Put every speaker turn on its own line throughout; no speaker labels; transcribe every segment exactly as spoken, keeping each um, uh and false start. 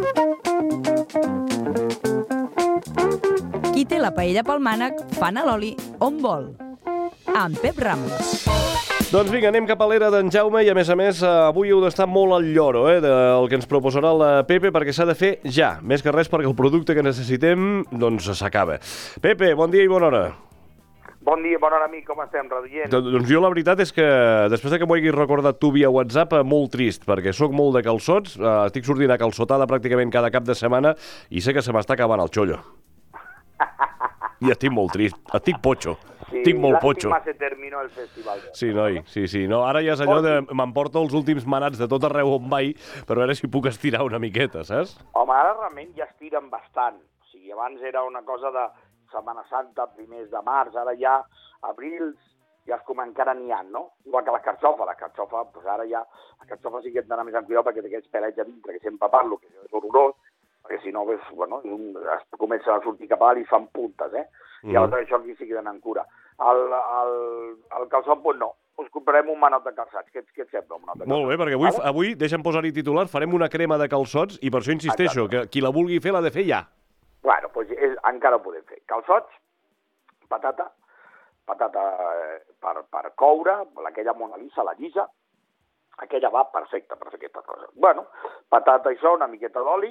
Qui té la paella pel mànec, fan a l'oli on vol. Amb Pep Ramos.
Doncs vinga, anem cap a l'era d'en Jaume i, a més a més, avui heu d'estar molt al lloro eh, del que ens proposarà la Pepe, perquè s'ha de fer ja, més que res perquè el producte que necessitem doncs s'acaba. Pepe, bon dia i bona hora.
Bon dia, bona hora, amic, com estem, reduient?
Doncs jo la veritat és que, després de que m'ho haguis recordat tu via WhatsApp, molt trist, perquè sóc molt de calçots, estic sortint a calçotada pràcticament cada cap de setmana i sé que se m'està acabant el xollo. I estic molt trist, estic potxo,
sí,
estic molt potxo.
Lástima se terminó el festival.
Sí, noi, sí, sí. No, ara ja és allò de m'emporto els últims manats de tot arreu on vaig, però a veure si puc estirar una miqueta, saps?
Home, ara realment ja estiren bastant. O sigui, abans era una cosa de Setmana Santa, primers de març, ara ja abrils, ja és com encara n'hi ha, no? Igual que la carxofa, la carxofa, doncs ara ja, la carxofa sí que hem d'anar més en cuidado perquè té aquests pelets a dintre, que sempre parlo, que és horrorós, perquè si no, pues, bueno, es comencen a sortir cap a dalt i fan puntes, eh? Mm. I aleshores això aquí sí que tenen cura. El, el, el calçot, pues no, us comprarem un manot de calçats. Què, què et sembla, un manot de calçats?
Molt bé, perquè avui, avui deixa'm posar-hi titular, farem una crema de calçots i per això insisteixo, Exacte. que qui la vulgui fer l'ha de fer ja.
Bueno, doncs és, encara ho podem fer. Calçots, patata, patata eh, per, per coure, aquella Mona Lisa, la llisa, aquella va perfecta per fer aquesta cosa. Bueno, patata i això, una miqueta d'oli,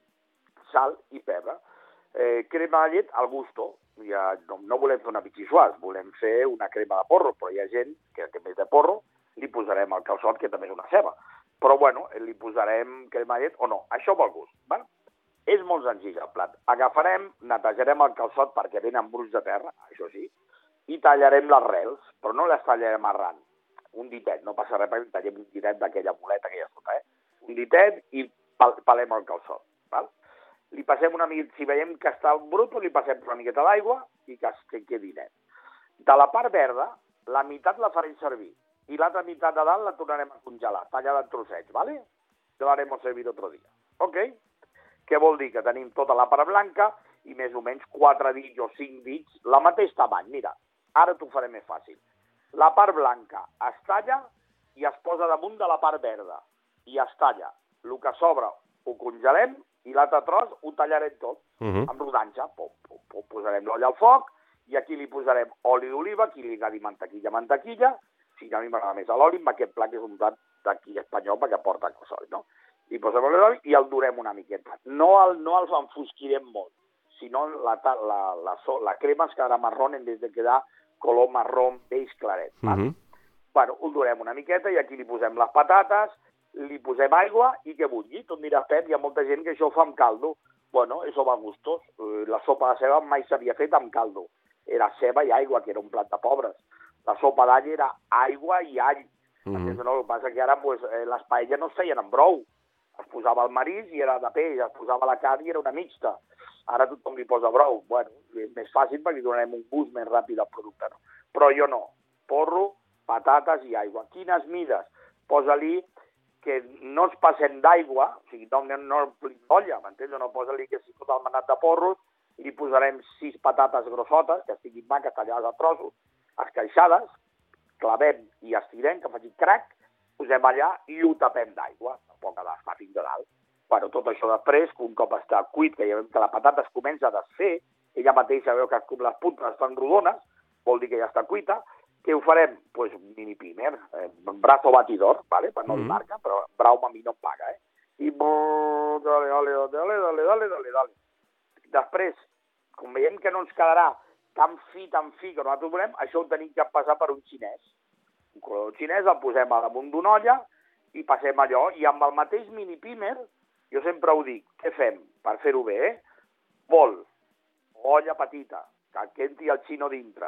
sal i pebre. Eh, crema de llet al gusto. Ja, no, no volem fer una bitxissuàs, volem fer una crema de porro, però hi ha gent que, que més de porro li posarem el calçot, que també és una ceba. Però bueno, li posarem crema de llet o no. Això vol gust. Val? És molt senzill el plat. Agafarem, netejarem el calçot perquè venen bruts de terra, això sí, i tallarem les rels, però no les tallarem arran. Un ditet, no passa res perquè tallem un ditet d'aquella muleta que hi ha sota, eh? Un ditet i pal palem el calçot. Val? Li passem una miqueta, si veiem que està brut, li passem una miqueta d'aigua i que, que quedi net. De la part verda, la meitat la farem servir i l'altra meitat de dalt la tornarem a congelar, tallada en trossets, ¿vale? La harem servir otro dia. Ok? Què vol dir? Que tenim tota la part blanca i més o menys quatre dits o cinc dits, la mateix tamany. Mira, ara t'ho faré més fàcil. La part blanca es talla i es posa damunt de la part verda i es talla. El que sobra ho congelem i l'altre tros ho tallarem tot, uh -huh. amb rodanxa. Pom, pom, pom, posarem l'olla al foc i aquí li posarem oli d'oliva, aquí li agradi mantequilla, mantequilla. Sí que a mi m'agrada més l'oli, amb aquest plat que és un plat d'aquí espanyol perquè porta calçot, no? I posem l'oli i el durem una miqueta. No el, no els enfosquirem molt, sinó la, la, la, la crema es quedarà marrón en vez de quedar color marró beix claret. Uh -huh. Bueno, ho durem una miqueta i aquí li posem les patates, li posem aigua i que bulli. Tu em diràs, Pep, hi ha molta gent que això ho fa amb caldo. Bueno, eso va gustos. La sopa de ceba mai s'havia fet amb caldo. Era ceba i aigua, que era un plat de pobres. La sopa d'all era aigua i all. Mm -hmm. No, el que passa que ara pues, eh, les paelles no es feien amb brou. Es posava el marís i era de peix, es posava la carn i era una mixta. Ara tothom li posa brou. Bueno, és més fàcil perquè li donarem un gust més ràpid al producte. No? Però jo no. Porro, patates i aigua. Quines mides? Posa-li que no ens passem d'aigua, o sigui, no, no olla, m'entens? No posa-li que si tot el manat de porros, li posarem sis patates grossotes, que estiguin maques, tallades a trossos, esqueixades, clavem i estirem, que faci crac, posem allà i ho tapem d'aigua, tampoc ha d'estar fins a dalt. Bueno, tot això després, un cop està cuit, que ja veiem que la patata es comença a desfer, ella mateixa veu que les puntes estan rodones, vol dir que ja està cuita. Què ho farem? Doncs pues, mini pimer, eh, brazo batidor, ¿vale? Per no dir marca, però Braum a mi no em paga, eh? I brrr, dale, dale, dale, dale, dale, dale, dale. Després, com veiem que no ens quedarà tan fi, tan fi que nosaltres volem, això ho tenim que passar per un xinès. Un colador xinès el posem a damunt d'una olla i passem allò. I amb el mateix mini pimer, jo sempre ho dic, què fem per fer-ho bé, eh? Bol, olla petita, que entri el xino dintre.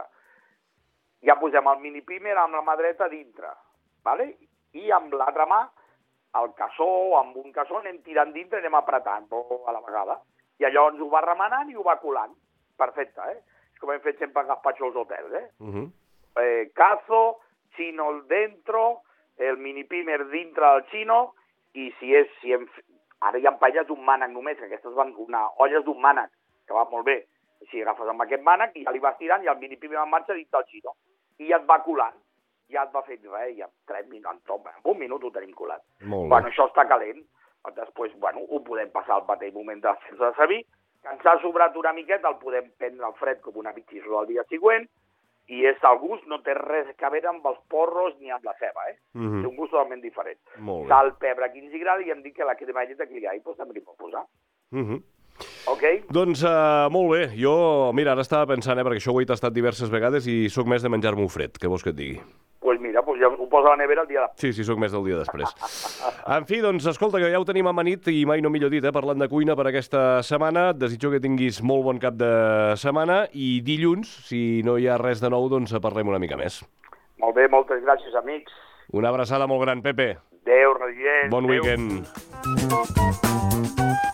Ja posem el mini pimer amb la mà dreta dintre, ¿vale? I amb l'altra mà, el cassó, amb un cassó, anem tirant dintre i anem apretant a la vegada. I allò ens ho va remenant i ho va colant. Perfecte, eh? És com hem fet sempre a gazpacho als hotels, eh? Uh -huh. eh cazo, chino al dentro, el mini pimer dintre del chino, i si és... Si hem... Ara hi ha paelles d'un mànec només, que aquestes van una olles d'un mànec, que va molt bé. Si agafes amb aquest mànec i ja li vas tirant i el mini pimer en marxa dintre del chino. I ja et va colant. Ja et va fer res, ja tres minuts, en un minut ho tenim colat. Bueno, això està calent. després, bueno, ho podem passar al mateix moment de sense de servir, que ens ha sobrat una miqueta, el podem prendre al fred com una bitxisó al dia següent, i és el gust, no té res a veure amb els porros ni amb la ceba, eh?
Mm-hmm.
Té un gust totalment diferent.
Molt bé.
Sal, pebre, qui ens agrada, i em dic que la cremalleta que li ha, doncs també li pot posar.
Mm-hmm.
Ok?
Doncs uh, molt bé. Jo, mira, ara estava pensant, eh, perquè això ho he tastat diverses vegades i sóc més de menjar-m'ho fred, què vols que et digui?
Doncs pues mira, pues ja ho posa a la nevera el dia de...
Sí, sí, sóc més del dia després. En fi, doncs, escolta, que ja ho tenim amanit i mai no millor dit, eh, parlant de cuina per aquesta setmana. Et desitjo que tinguis molt bon cap de setmana i dilluns, si no hi ha res de nou, doncs parlem una mica més.
Molt bé, moltes gràcies, amics.
Una abraçada molt gran, Pepe.
Adéu, Regent.
Bon weekend.